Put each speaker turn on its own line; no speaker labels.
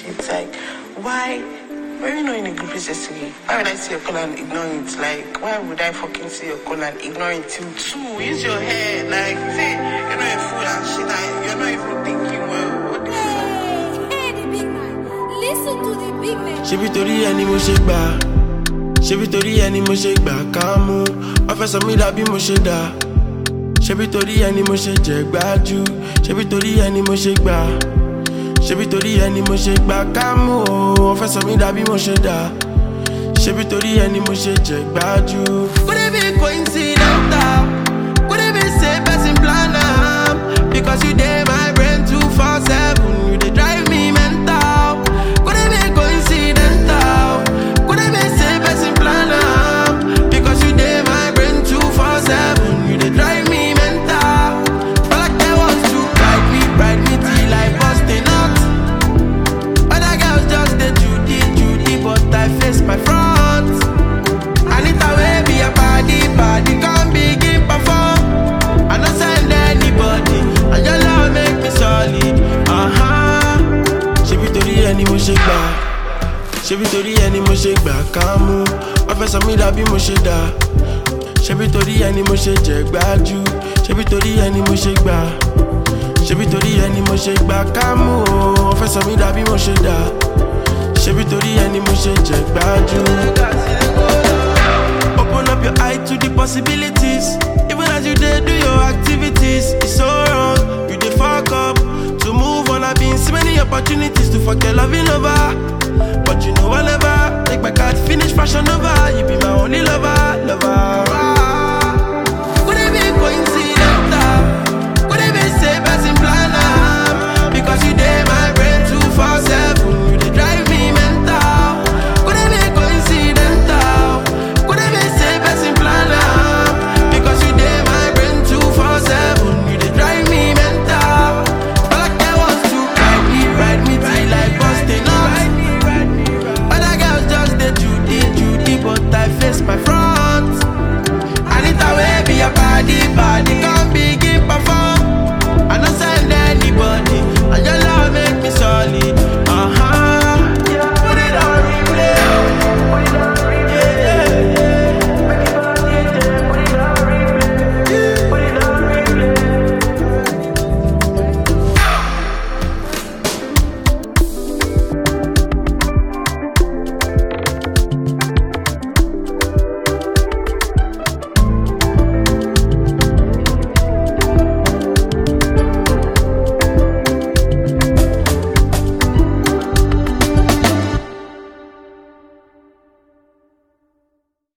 It's like, why? Were you not in a good place yesterday? Why would I see your call and ignore it? Like, why would I fucking see your call and ignore it till 2? Use your head. Like, say, you're not a fool and shit. Like, you're not even thinking well. What the fuck?
Hey, the big man. Listen to the big man.
Ṣé bí torí ẹni mo ṣe gbà? Ṣé bí torí ẹni mo ṣe gbà ká mú? Wọ́n fẹ́ sọ mí dà bí mo ṣe dà. Ṣé bí torí ẹni mo ṣe jẹ gbájú? Ṣé bí torí ẹni mo ṣe gbà? Ṣé bí torí ẹni mo ṣe gbà ká mú? Wọ́n fẹ́ sọ mí dà bí mo ṣe dà. Ṣé bí torí ẹni mo ṣe jẹ gbájú? Could it be coincidental? Could it be say person plan am? Because you dey my brain 247, you dey drive me mental. Could it be coincidental? Could it be say person plan am? Because you dey my brain 247, you dey drive me mental. All I care was to ride me till I bust a nut. Other girls just dey Judy, but I face my front. Anita wey be a body, can't begin perform. I no send anybody, and your love make me solid. Ṣé bí torí ẹni mo ṣe gbà? Ṣé bí torí ẹni mo ṣe gbà ká mú? Wọ́n fẹ́ sọ mí dà bí mo ṣe dà. Ṣé bí torí ẹni mo ṣe jẹ gbájú? Ṣé bí torí ẹni mo ṣe gbà? Ṣé bí torí ẹni mo ṣe gbà ká mú? Wọ́n fẹ́ sọ mí dà bí mo ṣe dà. Ṣé bí torí ẹni mo ṣe jẹ gbájú? Open up your eye to the possibilities. Even as you dey do your activities, it's so wrong. You dey fuck up. To move on, I've been so many opportunities to fuck your loving over. But you know I'll never take my card, finish fashion over. You be my only lover.